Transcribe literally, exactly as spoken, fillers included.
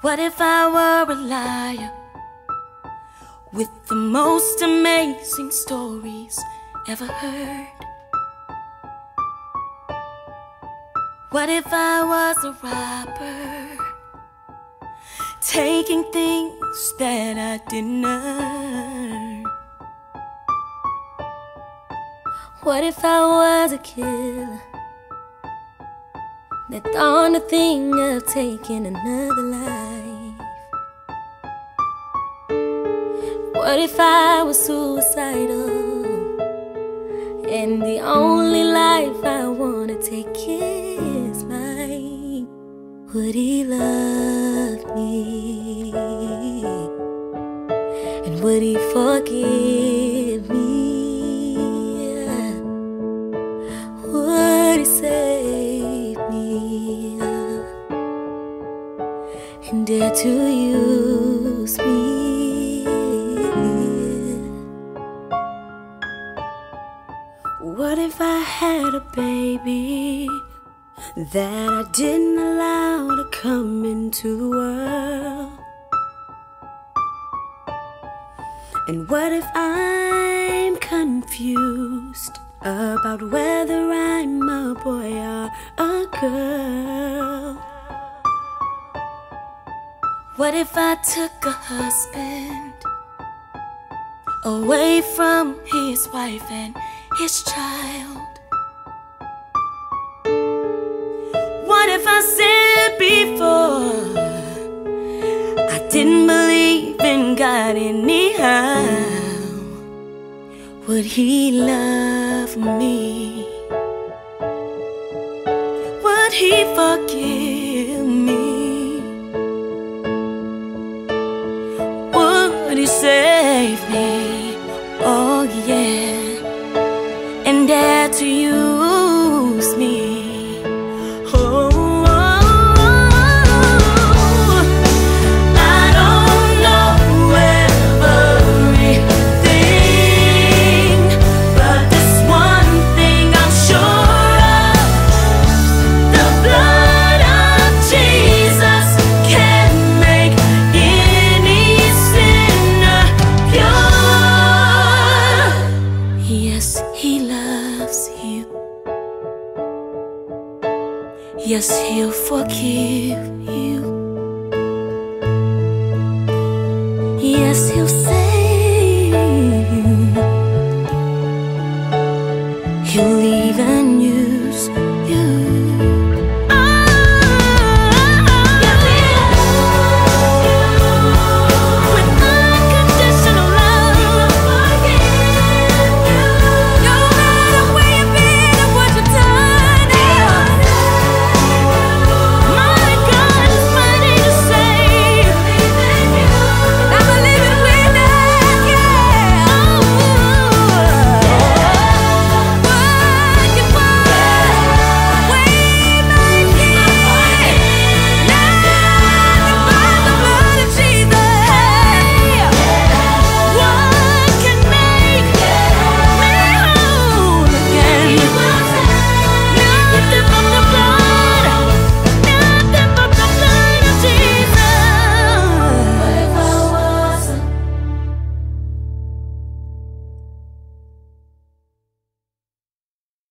What if I were a liar with the most amazing stories ever heard? What if I was a robber, taking things that I didn't earn? What if I was a killer that thought the thing of taking another life? What if I was suicidal and the only life I wanna take is mine? Would he love me? And would he forgive me? Would he save me and dare to use me? What if I had a baby that I didn't allow to come into the world? And what if I'm confused about whether I'm a boy or a girl? What if I took a husband away from his wife and his child? What if I said before I didn't believe in God anyhow? Would he love me? Would he forgive me? Would he save me? Oh yeah, and dare to use me? Yes, he'll forgive you. Yes, he'll say